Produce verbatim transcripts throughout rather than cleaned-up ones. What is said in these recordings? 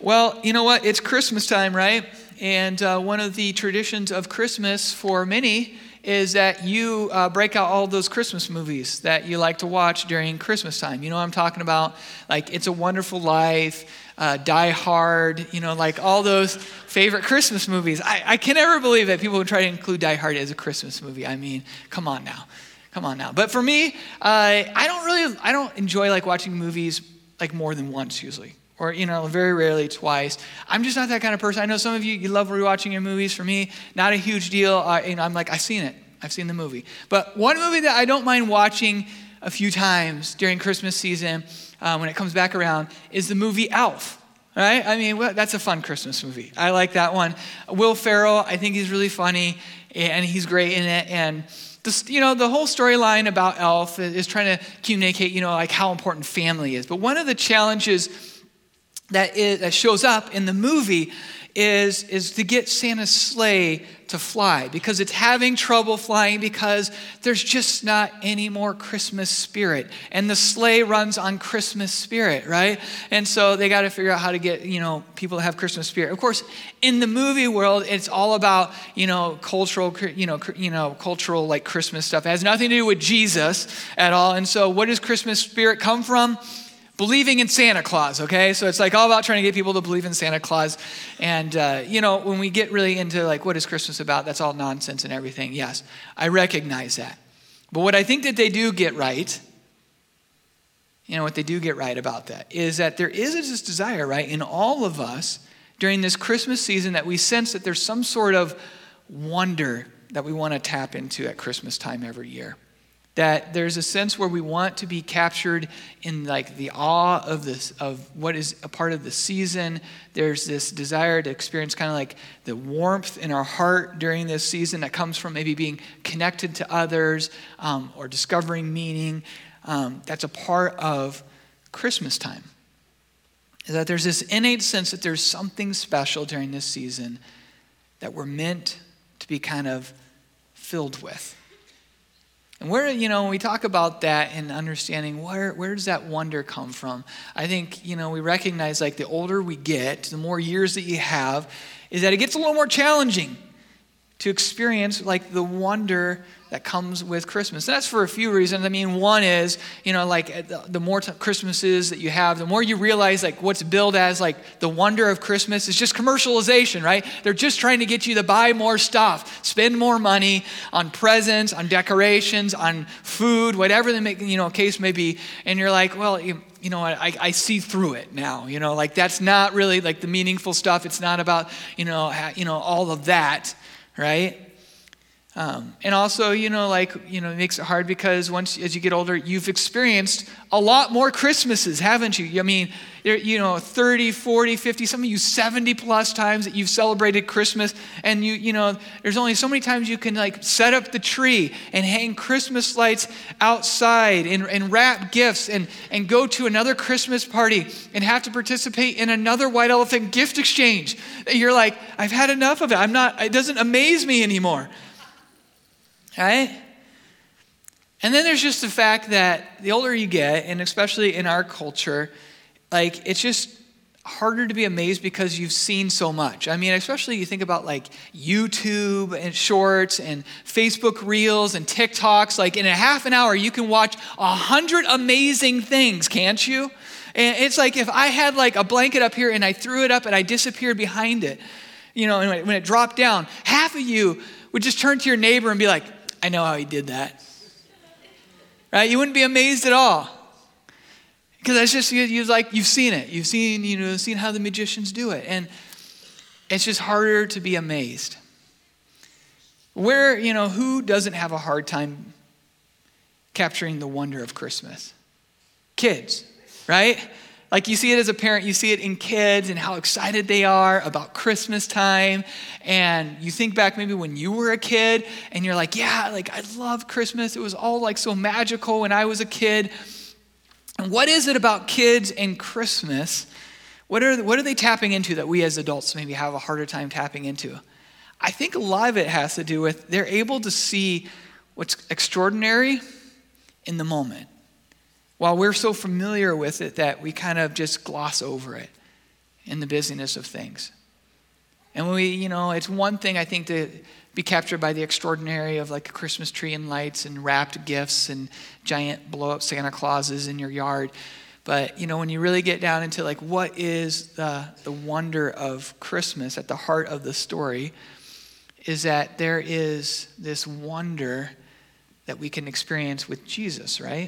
Well, you know what? It's Christmas time, right? And uh, one of the traditions of Christmas for many is that you uh, break out all those Christmas movies that you like to watch during Christmas time. You know what I'm talking about? Like It's a Wonderful Life, uh, Die Hard, you know, like all those favorite Christmas movies. I, I can never believe that people would try to include Die Hard as a Christmas movie. I mean, come on now. Come on now. But for me, uh, I don't really, I don't enjoy like watching movies like more than once usually. Or, you know, very rarely twice. I'm just not that kind of person. I know some of you, you love rewatching your movies. For me, not a huge deal. Uh, you know, I'm like, I've seen it. I've seen the movie. But one movie that I don't mind watching a few times during Christmas season, uh, when it comes back around, is the movie Elf. Right? I mean, well, that's a fun Christmas movie. I like that one. Will Ferrell, I think he's really funny, and he's great in it. And this, you know, the whole storyline about Elf is trying to communicate, you know, like how important family is. But one of the challenges that, is, that shows up in the movie is, is to get Santa's sleigh to fly, because it's having trouble flying because there's just not any more Christmas spirit. And the sleigh runs on Christmas spirit, right? And so they got to figure out how to get, you know, people to have Christmas spirit. Of course, in the movie world, it's all about, you know, cultural, you know, you know, cultural like Christmas stuff. It has nothing to do with Jesus at all. And so what does Christmas spirit come from? Believing in Santa Claus, okay? So it's like all about trying to get people to believe in Santa Claus. And, uh, you know, when we get really into like, what is Christmas about? That's all nonsense and everything. Yes, I recognize that. But what I think that they do get right, you know, what they do get right about that is that there is this desire, right, in all of us during this Christmas season that we sense that there's some sort of wonder that we want to tap into at Christmas time every year. That there's a sense where we want to be captured in like the awe of this, of what is a part of the season. There's this desire to experience kind of like the warmth in our heart during this season that comes from maybe being connected to others um, or discovering meaning. Um, that's a part of Christmas time. Is that there's this innate sense that there's something special during this season that we're meant to be kind of filled with. And where, you know, when we talk about that and understanding where, where does that wonder come from? I think, you know, we recognize like the older we get, the more years that you have, is that it gets a little more challenging to experience like the wonder that comes with Christmas. And that's for a few reasons. I mean, one is, you know, like the, the more t- Christmases that you have, the more you realize like what's billed as like the wonder of Christmas is just commercialization, right? They're just trying to get you to buy more stuff, spend more money on presents, on decorations, on food, whatever the make, you know, case may be. And you're like, well, you, you know, I, I see through it now, you know, like that's not really like the meaningful stuff. It's not about, you know, ha, you know, all of that, right? Um, and also, you know, like, you know, it makes it hard because once, as you get older, you've experienced a lot more Christmases, haven't you? I mean, you know, thirty, forty, fifty, some of you seventy plus times that you've celebrated Christmas. And you, you know, there's only so many times you can like set up the tree and hang Christmas lights outside and, and wrap gifts and, and go to another Christmas party and have to participate in another white elephant gift exchange. You're like, I've had enough of it. I'm not, it doesn't amaze me anymore. Right? And then there's just the fact that the older you get, and especially in our culture, like it's just harder to be amazed because you've seen so much. I mean, especially you think about like YouTube and shorts and Facebook Reels and TikToks. Like in a half an hour, you can watch a hundred amazing things, can't you? And it's like if I had like a blanket up here and I threw it up and I disappeared behind it, you know, and when it dropped down, half of you would just turn to your neighbor and be like, I know how he did that. Right? You wouldn't be amazed at all. Because that's just, you, you like, you've seen it. You've seen, you know, seen how the magicians do it. And it's just harder to be amazed. Where, you know, who doesn't have a hard time capturing the wonder of Christmas? Kids, right? Like you see it as a parent, you see it in kids and how excited they are about Christmas time. And you think back maybe when you were a kid and you're like, yeah, like I love Christmas. It was all like so magical when I was a kid. And what is it about kids and Christmas? What are, what are they tapping into that we as adults maybe have a harder time tapping into? I think a lot of it has to do with they're able to see what's extraordinary in the moment. While we're so familiar with it that we kind of just gloss over it. in the busyness of things. And we, you know, it's one thing, I think, to be captured by the extraordinary of like a Christmas tree and lights and wrapped gifts and giant blow-up Santa Clauses in your yard. But, you know, when you really get down into like what is the, the wonder of Christmas at the heart of the story, is that there is this wonder that we can experience with Jesus, right?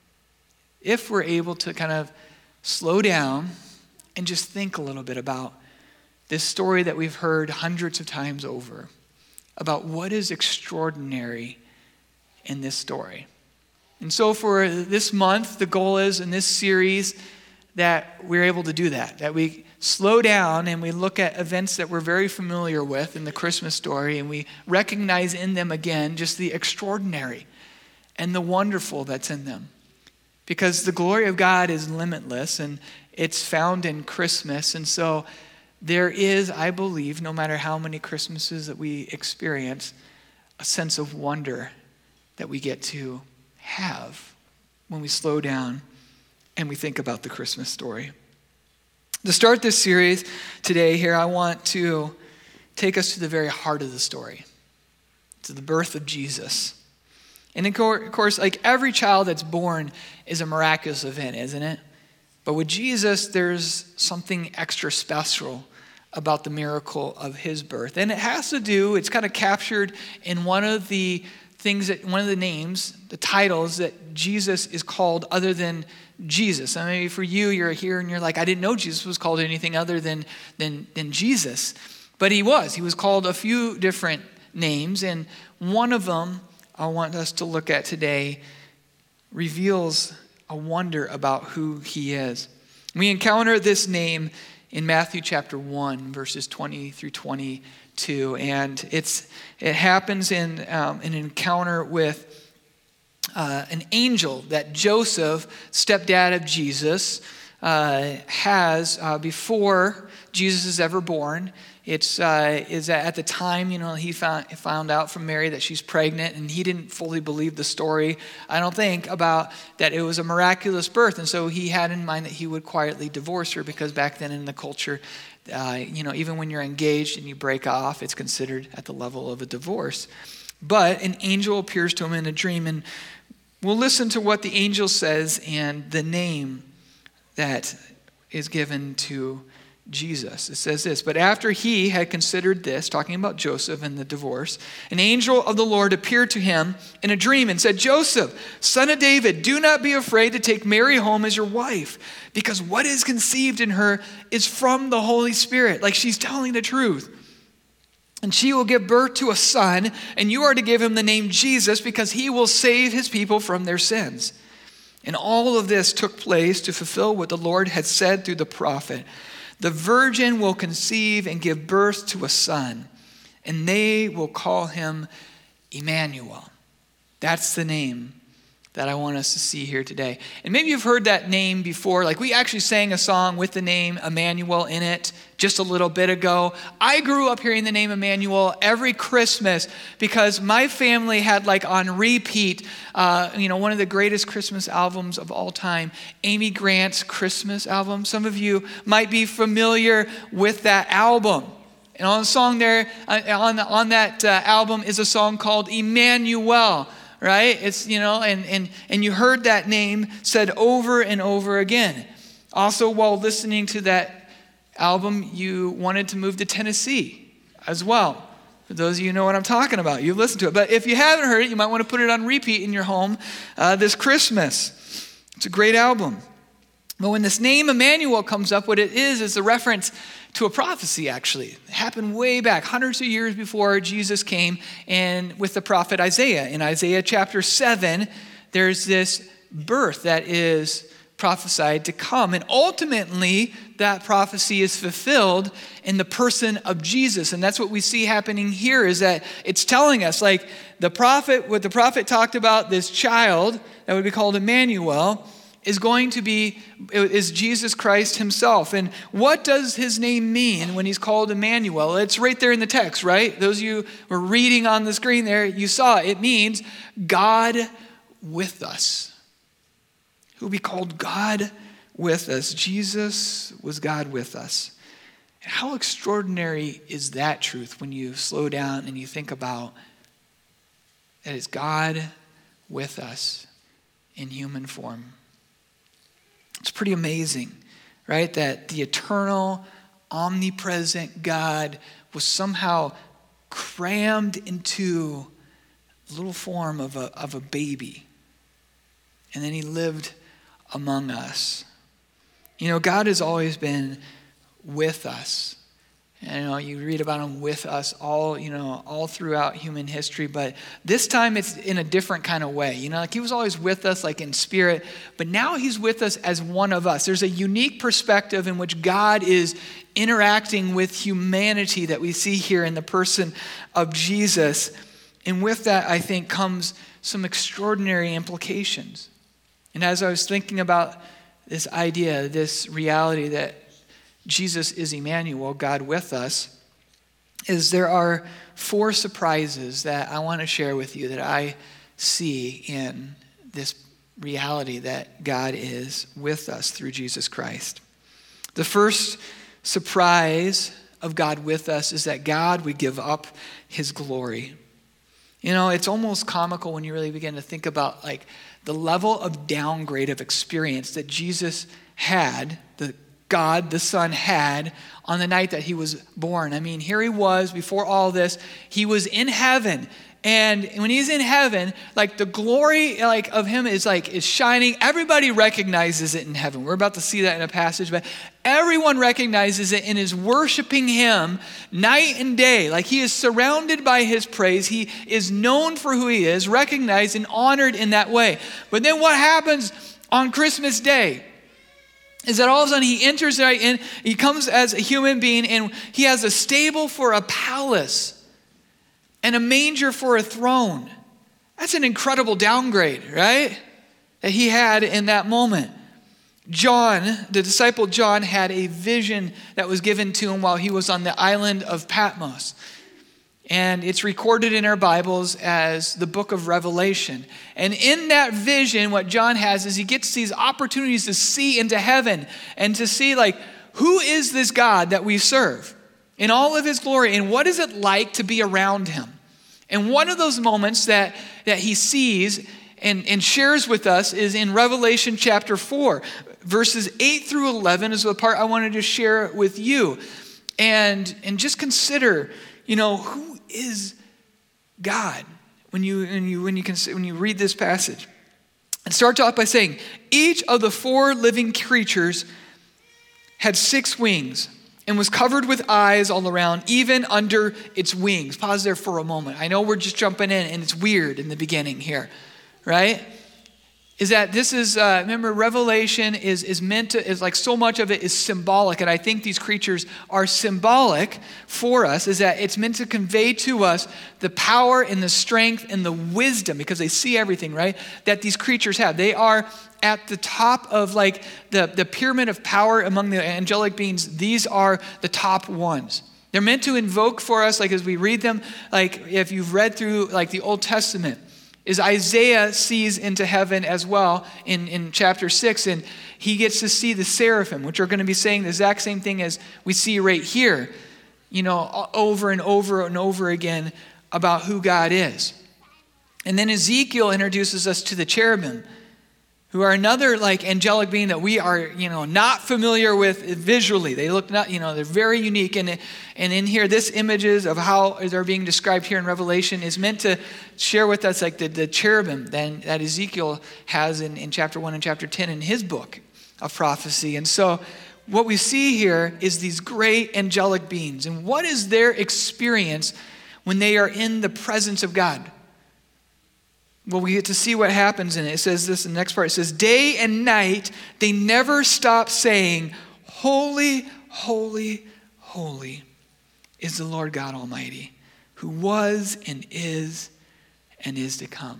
If we're able to kind of slow down and just think a little bit about this story that we've heard hundreds of times over, about what is extraordinary in this story. And so for this month, the goal is in this series that we're able to do that, that we slow down and we look at events that we're very familiar with in the Christmas story, and we recognize in them again just the extraordinary and the wonderful that's in them. Because the glory of God is limitless, and it's found in Christmas. And so there is, I believe, no matter how many Christmases that we experience, a sense of wonder that we get to have when we slow down and we think about the Christmas story. To start this series today here, I want to take us to the very heart of the story, to the birth of Jesus. And of course, like every child that's born is a miraculous event, isn't it? But with Jesus, there's something extra special about the miracle of his birth. And it has to do, it's kind of captured in one of the things that, one of the names, the titles that Jesus is called other than Jesus. I mean, for you, you're here and you're like, I didn't know Jesus was called anything other than, than, than Jesus. But he was. He was called a few different names. And one of them I want us to look at today reveals a wonder about who he is. We encounter this name in Matthew chapter one, verses twenty through twenty-two. And it's it happens in um, an encounter with uh, an angel that Joseph, stepdad of Jesus, uh, has uh, before Jesus is ever born. It's uh, is that at the time, you know, he found found out from Mary that she's pregnant, and he didn't fully believe the story, I don't think, about that it was a miraculous birth. And so he had in mind that he would quietly divorce her, because back then in the culture, uh, you know, even when you're engaged and you break off, it's considered at the level of a divorce. But an angel appears to him in a dream, and we'll listen to what the angel says and the name that is given to Jesus. It says this: but after he had considered this, talking about Joseph and the divorce, an angel of the Lord appeared to him in a dream and said, Joseph, son of David, do not be afraid to take Mary home as your wife, because what is conceived in her is from the Holy Spirit. Like, she's telling the truth. And she will give birth to a son, and you are to give him the name Jesus, because he will save his people from their sins. And all of this took place to fulfill what the Lord had said through the prophet. The virgin will conceive and give birth to a son, and they will call him Emmanuel. That's the name that I want us to see here today. And maybe you've heard that name before. Like, we actually sang a song with the name Emmanuel in it just a little bit ago. I grew up hearing the name Emmanuel every Christmas because my family had, like, on repeat, uh, you know, one of the greatest Christmas albums of all time, Amy Grant's Christmas album. Some of you might be familiar with that album. And on the song there, uh, on, on that uh, album is a song called Emmanuel. Right? It's, you know, and, and, and you heard that name said over and over again. Also, while listening to that album, you wanted to move to Tennessee as well. For those of you who know what I'm talking about, you listened to it. But if you haven't heard it, you might want to put it on repeat in your home uh, this Christmas. It's a great album. But when this name Emmanuel comes up, what it is is a reference to a prophecy, actually. It happened way back, hundreds of years before Jesus came, and with the prophet Isaiah. In Isaiah chapter seven, there's this birth that is prophesied to come. And ultimately, that prophecy is fulfilled in the person of Jesus. And that's what we see happening here, is that it's telling us, like, the prophet, what the prophet talked about, this child that would be called Emmanuel, is going to be, is Jesus Christ himself. And what does his name mean when he's called Emmanuel? It's right there in the text, right? Those of you who were reading on the screen there, you saw it. It means God with us. Who will be called God with us. Jesus was God with us. How extraordinary is that truth when you slow down and you think about that it's God with us in human form? It's pretty amazing, right? That the eternal, omnipresent God was somehow crammed into the little form of a, of a baby. And then he lived among us. You know, God has always been with us. And, you know, you read about him with us all, you know, all throughout human history, but this time it's in a different kind of way. You know, like he was always with us, like in spirit, but now he's with us as one of us. There's a unique perspective in which God is interacting with humanity that we see here in the person of Jesus. And with that, I think, comes some extraordinary implications. And as I was thinking about this idea, this reality that Jesus is Emmanuel, God with us, is there are four surprises that I want to share with you that I see in this reality that God is with us through Jesus Christ. The first surprise of God with us is that God would give up his glory. You know, it's almost comical when you really begin to think about like the level of downgrade of experience that Jesus had, the God, the Son, had on the night that he was born. I mean, here he was before all this. He was in heaven. And when he's in heaven, like the glory like of him is like is shining. Everybody recognizes it in heaven. We're about to see that in a passage, but everyone recognizes it and is worshiping him night and day. Like he is surrounded by his praise. He is known for who he is, recognized and honored in that way. But then what happens on Christmas Day is that all of a sudden he enters right in, he comes as a human being, and he has a stable for a palace and a manger for a throne. That's an incredible downgrade, right? That he had in that moment. John, the disciple John, had a vision that was given to him while he was on the island of Patmos. And it's recorded in our Bibles as the book of Revelation. And in that vision, what John has is he gets these opportunities to see into heaven and to see like, who is this God that we serve in all of his glory? And what is it like to be around him? And one of those moments that, that he sees and, and shares with us is in Revelation chapter four. Verses eight through eleven is the part I wanted to share with you. And, and just consider, you know, who is God when you when you when you can when you read this passage. It starts off by saying, each of the four living creatures had six wings and was covered with eyes all around, even under its wings. Pause there for a moment. I know we're just jumping in and it's weird in the beginning here, right? Is that this is, uh, remember, Revelation is, is meant to, is like so much of it is symbolic. And I think these creatures are symbolic for us, is that it's meant to convey to us the power and the strength and the wisdom, because they see everything, right, that these creatures have. They are at the top of like the, the pyramid of power among the angelic beings. These are the top ones. They're meant to invoke for us, like as we read them, like if you've read through like the Old Testament, is Isaiah sees into heaven as well in, in chapter six, and he gets to see the seraphim, which are going to be saying the exact same thing as we see right here, you know, over and over and over again about who God is. And then Ezekiel introduces us to the cherubim, who are another like angelic being that we are, you know, not familiar with visually. They look not, you know, they're very unique. And, and in here, this images of how they're being described here in Revelation is meant to share with us like the, the cherubim that, that Ezekiel has in, in chapter one and chapter ten in his book of prophecy. And so what we see here is these great angelic beings. And what is their experience when they are in the presence of God? Well, we get to see what happens in it. It says this in the next part. It says, day and night, they never stop saying, holy, holy, holy is the Lord God Almighty, who was and is and is to come.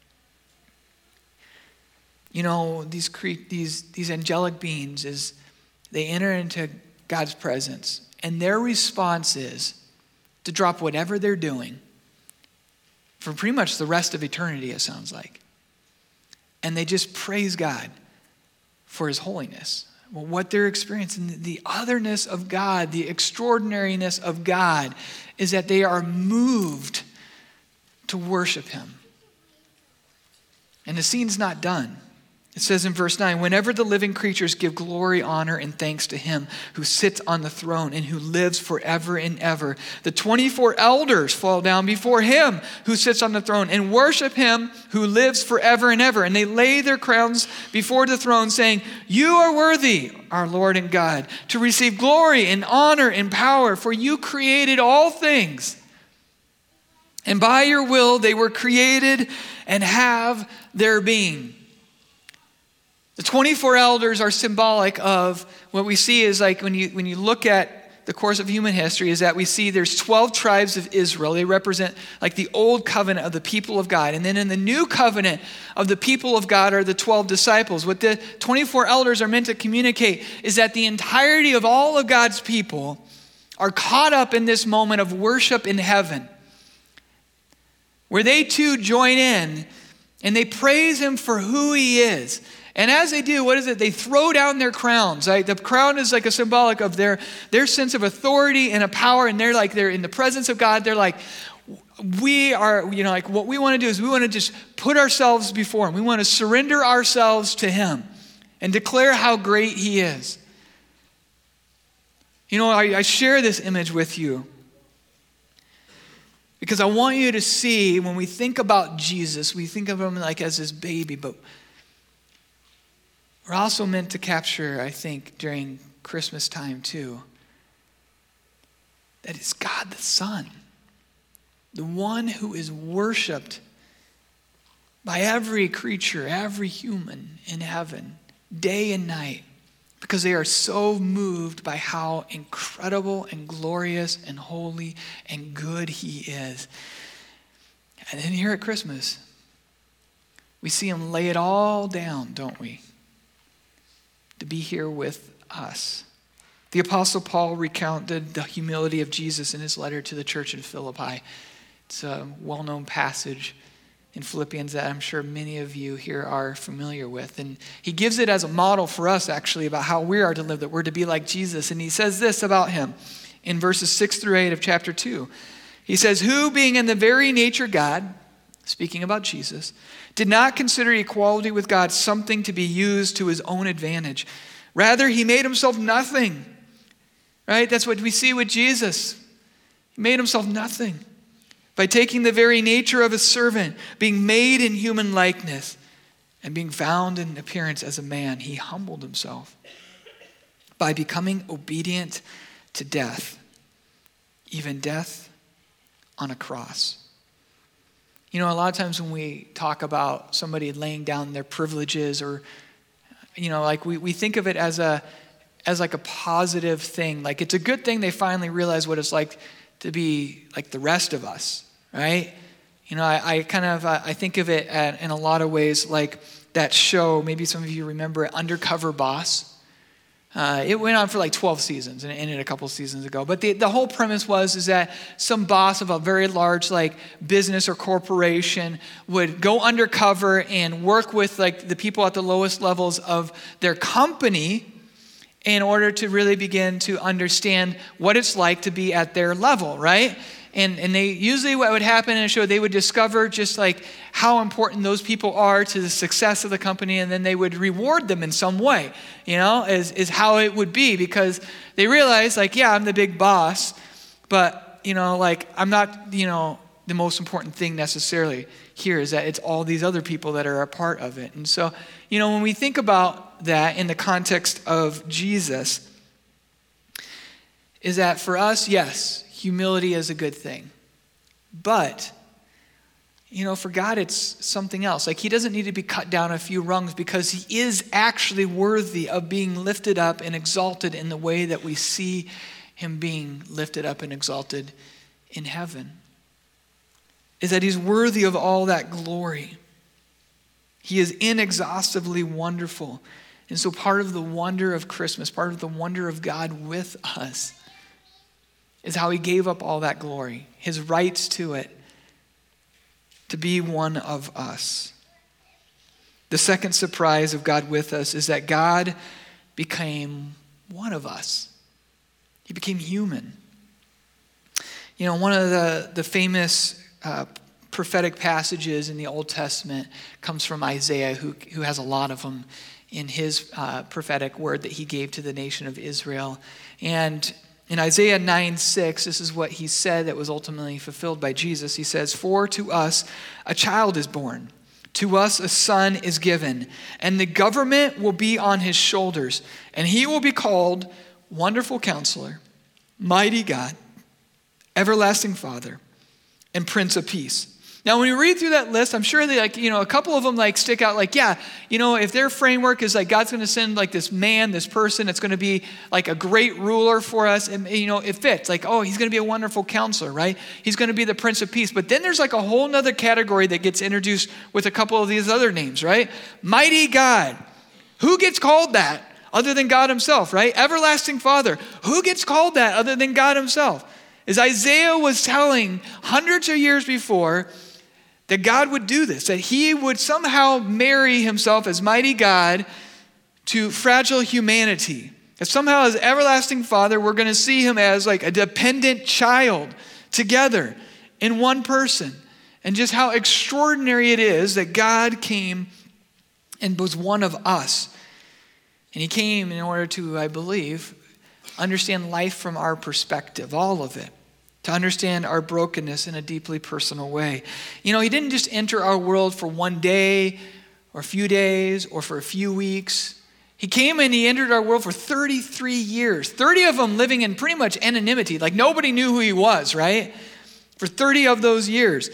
You know, these cre- these these angelic beings, is they enter into God's presence, and their response is to drop whatever they're doing for pretty much the rest of eternity, it sounds like. And they just praise God for his holiness, Well, what they're experiencing, the otherness of God, the extraordinariness of God, is that they are moved to worship him. And the scene's not done. It says in verse nine, whenever the living creatures give glory, honor, and thanks to him who sits on the throne and who lives forever and ever, the twenty-four elders fall down before him who sits on the throne and worship him who lives forever and ever. And they lay their crowns before the throne saying, you are worthy, our Lord and God, to receive glory and honor and power, for you created all things. And by your will they were created and have their being. The twenty-four elders are symbolic of what we see is like when you when you look at the course of human history is that we see there's twelve tribes of Israel. They represent like the old covenant of the people of God. And then in the new covenant of the people of God are the twelve disciples. What the twenty-four elders are meant to communicate is that the entirety of all of God's people are caught up in this moment of worship in heaven, where they too join in and they praise him for who he is. And as they do, what is it? They throw down their crowns. Right? The crown is like a symbolic of their, their sense of authority and a power. And they're like, they're in the presence of God. They're like, we are, you know, like what we want to do is we want to just put ourselves before him. We want to surrender ourselves to him and declare how great he is. You know, I, I share this image with you because I want you to see when we think about Jesus, we think of him like as this baby, but we're also meant to capture, I think, during Christmas time too, that it's God the Son, the one who is worshiped by every creature, every human in heaven, day and night, because they are so moved by how incredible and glorious and holy and good he is. And then here at Christmas, we see him lay it all down, don't we? To be here with us. The Apostle Paul recounted the humility of Jesus in his letter to the church in Philippi. It's a well-known passage in Philippians that I'm sure many of you here are familiar with. And he gives it as a model for us, actually, about how we are to live, that we're to be like Jesus. And he says this about him in verses six through eight of chapter two. He says, who being in the very nature God, speaking about Jesus, did not consider equality with God something to be used to his own advantage. Rather, he made himself nothing. Right? That's what we see with Jesus. He made himself nothing by taking the very nature of a servant, being made in human likeness, and being found in appearance as a man. He humbled himself by becoming obedient to death, even death on a cross. You know, a lot of times when we talk about somebody laying down their privileges or, you know, like we, we think of it as a as like a positive thing. Like it's a good thing they finally realize what it's like to be like the rest of us, right? You know, I, I kind of, uh, I think of it at, in a lot of ways like that show, maybe some of you remember it, Undercover Boss. Uh, it went on for like twelve seasons and it ended a couple seasons ago. But the, the whole premise was is that some boss of a very large like business or corporation would go undercover and work with like the people at the lowest levels of their company in order to really begin to understand what it's like to be at their level, right? And and they usually what would happen in a show, they would discover just like how important those people are to the success of the company, and then they would reward them in some way, you know, is, is how it would be, because they realize like, yeah, I'm the big boss, but, you know, like I'm not, you know, the most important thing necessarily here is that it's all these other people that are a part of it. And so, you know, when we think about that in the context of Jesus, is that for us, yes, humility is a good thing. But, you know, for God, it's something else. Like he doesn't need to be cut down a few rungs because he is actually worthy of being lifted up and exalted in the way that we see him being lifted up and exalted in heaven. Is that he's worthy of all that glory. He is inexhaustibly wonderful. And so part of the wonder of Christmas, part of the wonder of God with us, is how he gave up all that glory, his rights to it, to be one of us. The second surprise of God with us is that God became one of us. He became human. You know, one of the, the famous uh, prophetic passages in the Old Testament comes from Isaiah, who, who has a lot of them in his uh, prophetic word that he gave to the nation of Israel. And in Isaiah nine six, this is what he said that was ultimately fulfilled by Jesus. He says, "For to us a child is born, to us a son is given, and the government will be on his shoulders, and he will be called Wonderful Counselor, Mighty God, Everlasting Father, and Prince of Peace." Now, when you read through that list, I'm sure they like, you know, a couple of them like stick out like, yeah, you know, if their framework is like God's going to send like this man, this person, it's going to be like a great ruler for us. And, you know, it fits like, oh, he's going to be a wonderful counselor, right? He's going to be the Prince of Peace. But then there's like a whole nother category that gets introduced with a couple of these other names, right? Mighty God. Who gets called that other than God himself, right? Everlasting Father. Who gets called that other than God himself? As Isaiah was telling hundreds of years before, that God would do this, that he would somehow marry himself as mighty God to fragile humanity. That somehow as everlasting Father, we're going to see him as like a dependent child together in one person. And just how extraordinary it is that God came and was one of us. And he came in order to, I believe, understand life from our perspective, all of it. To understand our brokenness in a deeply personal way. You know, he didn't just enter our world for one day or a few days or for a few weeks. He came and he entered our world for thirty-three years. thirty of them living in pretty much anonymity. Like nobody knew who he was, right? For thirty of those years.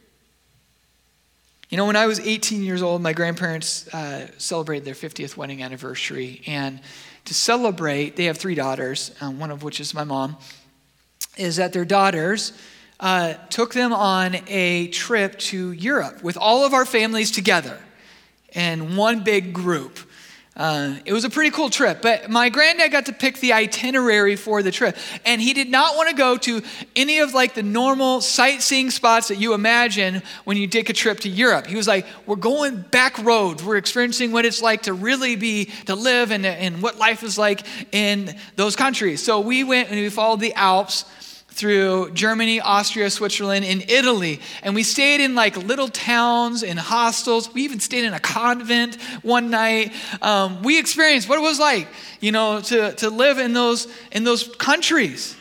You know, when I was eighteen years old, my grandparents uh, celebrated their fiftieth wedding anniversary. And to celebrate, they have three daughters, um, one of which is my mom. Is that their daughters uh, took them on a trip to Europe with all of our families together in one big group. Uh, it was a pretty cool trip, but my granddad got to pick the itinerary for the trip, and he did not want to go to any of like the normal sightseeing spots that you imagine when you take a trip to Europe. He was like, we're going back roads. We're experiencing what it's like to really be, to live and, and what life is like in those countries. So we went and we followed the Alps through Germany, Austria, Switzerland, and Italy. And we stayed in like little towns and hostels. We even stayed in a convent one night. Um, we experienced what it was like, you know, to, to live in those, in those countries.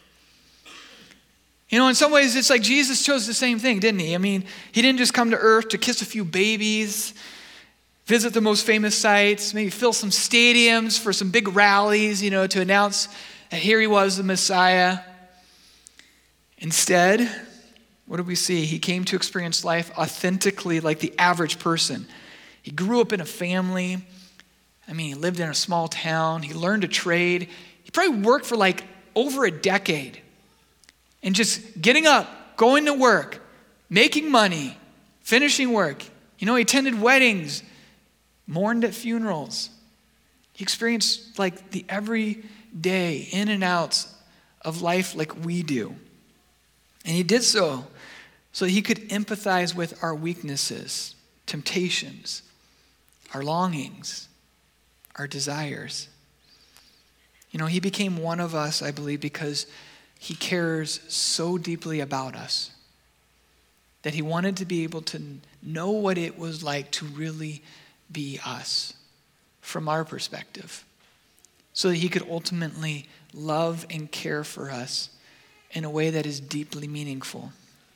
You know, in some ways, it's like Jesus chose the same thing, didn't he? I mean, he didn't just come to earth to kiss a few babies, visit the most famous sites, maybe fill some stadiums for some big rallies, you know, to announce that here he was, the Messiah. Instead, what do we see? He came to experience life authentically like the average person. He grew up in a family. I mean, he lived in a small town. He learned a trade. He probably worked for like over a decade. And just getting up, going to work, making money, finishing work. You know, he attended weddings, mourned at funerals. He experienced like the everyday in and outs of life like we do. And he did so so that he could empathize with our weaknesses, temptations, our longings, our desires. You know, he became one of us, I believe, because he cares so deeply about us that he wanted to be able to know what it was like to really be us from our perspective, so that he could ultimately love and care for us in a way that is deeply meaningful.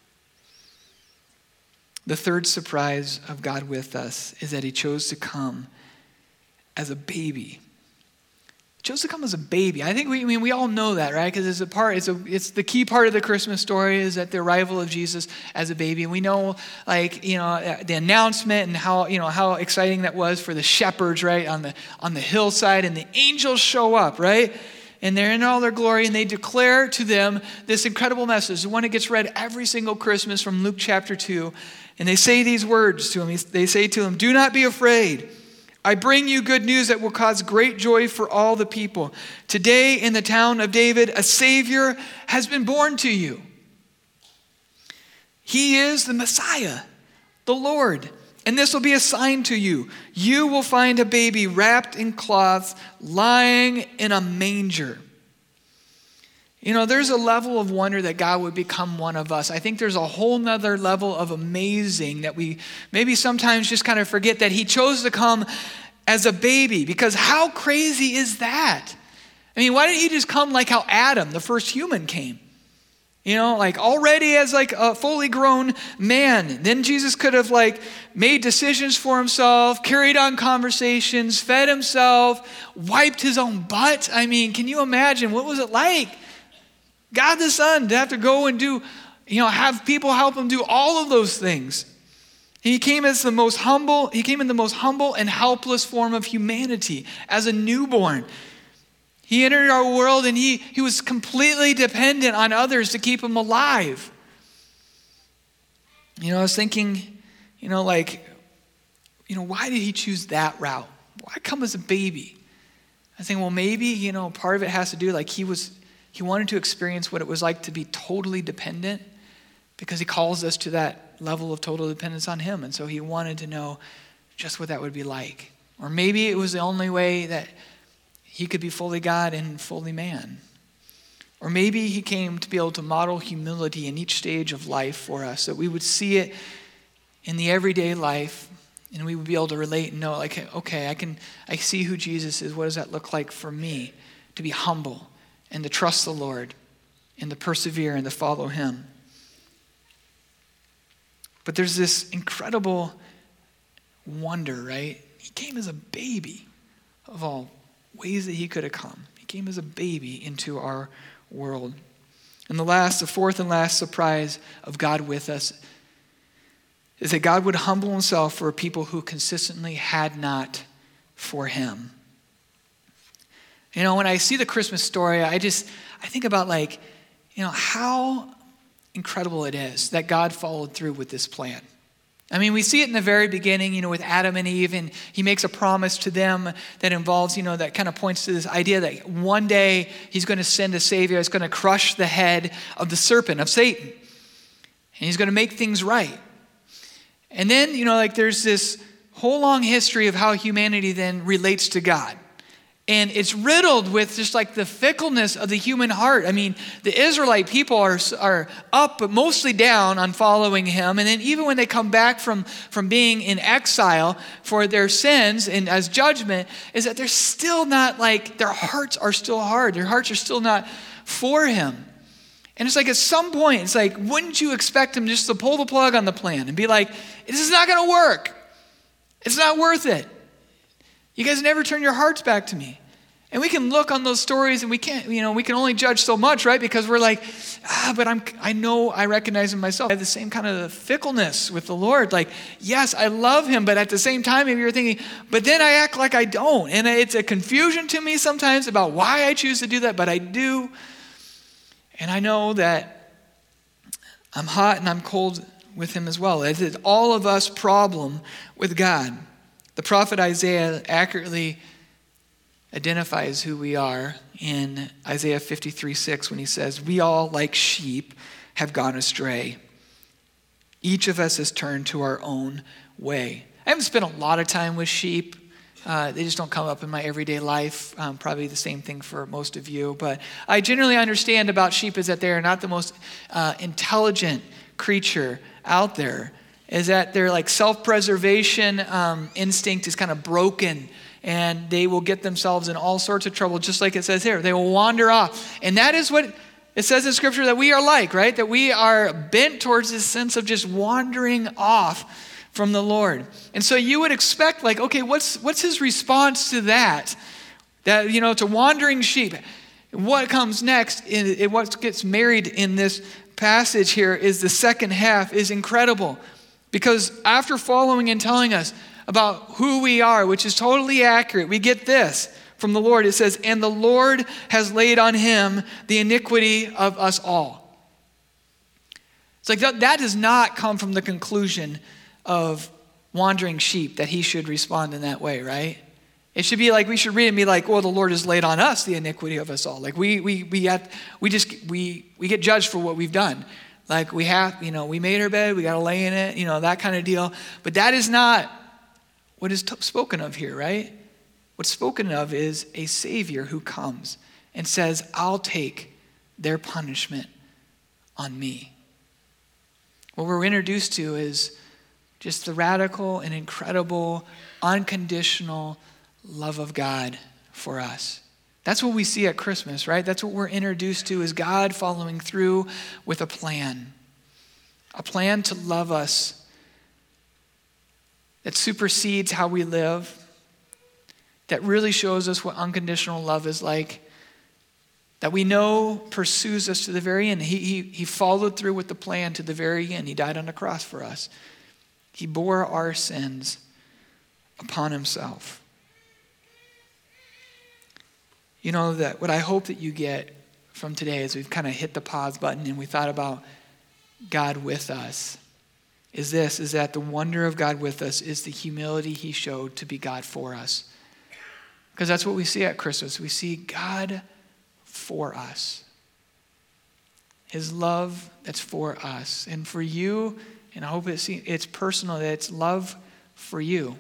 The third surprise of God with us is that he chose to come as a baby. He chose to come as a baby. I think we, I mean, we all know that, right? Because it's a part, it's a, it's the key part of the Christmas story is that the arrival of Jesus as a baby. And we know, like, you know, the announcement and how, you know, how exciting that was for the shepherds, right, on the on the hillside, and the angels show up, right? And they're in all their glory, and they declare to them this incredible message, the one that gets read every single Christmas from Luke chapter two. And they say these words to him. They say to him, "Do not be afraid. I bring you good news that will cause great joy for all the people. Today in the town of David, a Savior has been born to you. He is the Messiah, the Lord. and this will be a sign to you. You will find a baby wrapped in cloths, lying in a manger. You know, there's a level of wonder that God would become one of us. I think there's a whole nother level of amazing that we maybe sometimes just kind of forget, that he chose to come as a baby, because how crazy is that? I mean, why didn't he just come like how Adam, the first human, came? You know, like already as like a fully grown man. Then Jesus could have like made decisions for himself, carried on conversations, fed himself, wiped his own butt. I mean, can you imagine? What was it like? God the Son to have to go and do, you know, have people help him do all of those things. He came as the most humble, he came in the most humble and helpless form of humanity, as a newborn. He entered our world and he, he was completely dependent on others to keep him alive. You know, I was thinking, you know, like, you know, why did he choose that route? Why come as a baby? I think, well, maybe, you know, part of it has to do, like he was, he wanted to experience what it was like to be totally dependent, because he calls us to that level of total dependence on him. And so he wanted to know just what that would be like. Or maybe it was the only way that he could be fully God and fully man. Or maybe he came to be able to model humility in each stage of life for us, that we would see it in the everyday life and we would be able to relate and know, like, okay, I can, I see who Jesus is. What does that look like for me? To be humble and to trust the Lord and to persevere and to follow him. But there's this incredible wonder, right? He came as a baby of all ways that he could have come. He came as a baby into our world. And the last, the fourth and last surprise of God with us is that God would humble himself for a people who consistently had not for him. You know, when I see the Christmas story, I just, I think about like, you know, how incredible it is that God followed through with this plan. I mean, we see it in the very beginning, you know, with Adam and Eve, and he makes a promise to them that involves, you know, that kind of points to this idea that one day he's going to send a savior that's going to crush the head of the serpent, of Satan. And he's going to make things right. And then, you know, like there's this whole long history of how humanity then relates to God. And it's riddled with just like the fickleness of the human heart. I mean, the Israelite people are, are up, but mostly down on following him. And then even when they come back from, from being in exile for their sins and as judgment, is that they're still not like, their hearts are still hard. Their hearts are still not for him. And it's like at some point, it's like, wouldn't you expect him just to pull the plug on the plan and be like, this is not going to work. It's not worth it. You guys never turn your hearts back to me. And we can look on those stories and we can't, you know, we can only judge so much, right? Because we're like, ah, but I'm, I know I recognize in myself. I have the same kind of fickleness with the Lord. Like, yes, I love him, but at the same time, maybe you're thinking, but then I act like I don't. And it's a confusion to me sometimes about why I choose to do that, but I do. And I know that I'm hot and I'm cold with him as well. It's an all of us problem with God. The prophet Isaiah accurately identifies who we are in Isaiah fifty-three six when he says, we all like sheep have gone astray. Each of us has turned to our own way. I haven't spent a lot of time with sheep. Uh, they just don't come up in my everyday life. Um, probably the same thing for most of you. But I generally understand about sheep is that they are not the most uh, intelligent creature out there. Is that their like self-preservation um, instinct is kind of broken, and they will get themselves in all sorts of trouble, just like it says here. They will wander off. And that is what it says in Scripture that we are like, right? That we are bent towards this sense of just wandering off from the Lord. And so you would expect, like, okay, what's what's his response to that? That, you know, to wandering sheep. What comes next, in, in what gets married in this passage here is the second half is incredible. Because after following and telling us about who we are, which is totally accurate, we get this from the Lord. It says, and the Lord has laid on him the iniquity of us all. It's like that, that does not come from the conclusion of wandering sheep that he should respond in that way, right? It should be like, we should read and be like, well, the Lord has laid on us the iniquity of us all. Like we we we have, we just we we get judged for what we've done. Like we have, you know, we made our bed, we got to lay in it, you know, that kind of deal. But that is not what is t- spoken of here, right? What's spoken of is a Savior who comes and says, I'll take their punishment on me. What we're introduced to is just the radical and incredible, unconditional love of God for us. That's what we see at Christmas, right? That's what we're introduced to, is God following through with a plan. A plan to love us that supersedes how we live, that really shows us what unconditional love is like, that we know pursues us to the very end. He, he, he followed through with the plan to the very end. He died on the cross for us. He bore our sins upon himself. You know, that what I hope that you get from today as we've kind of hit the pause button and we thought about God with us is this, is that the wonder of God with us is the humility he showed to be God for us. Because that's what we see at Christmas. We see God for us. His love that's for us. And for you, and I hope it's, it's personal, that it's love for you.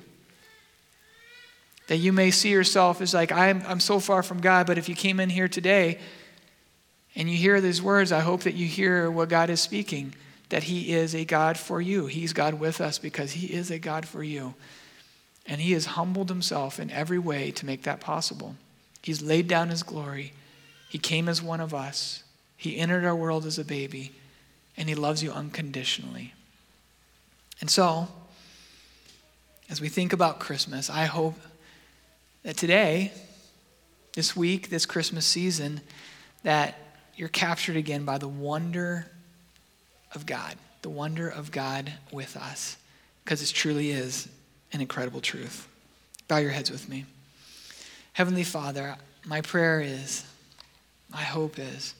That you may see yourself as like, I'm, I'm so far from God, but if you came in here today and you hear these words, I hope that you hear what God is speaking, that he is a God for you. He's God with us because he is a God for you. And he has humbled himself in every way to make that possible. He's laid down his glory. He came as one of us. He entered our world as a baby, and he loves you unconditionally. And so, as we think about Christmas, I hope that today, this week, this Christmas season, that you're captured again by the wonder of God, the wonder of God with us, because it truly is an incredible truth. Bow your heads with me. Heavenly Father, my prayer is, my hope is,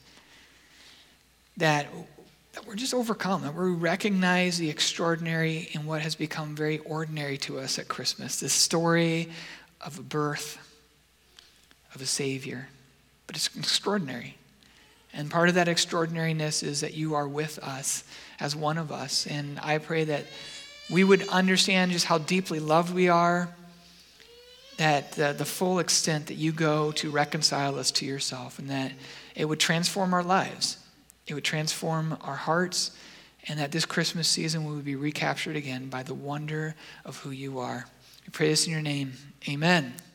that, that we're just overcome, that we recognize the extraordinary in what has become very ordinary to us at Christmas, this story of a birth, of a Savior. But it's extraordinary. And part of that extraordinariness is that you are with us as one of us. And I pray that we would understand just how deeply loved we are, that the, the full extent that you go to reconcile us to yourself, and that it would transform our lives. It would transform our hearts, and that this Christmas season we would be recaptured again by the wonder of who you are. We pray this in your name. Amen.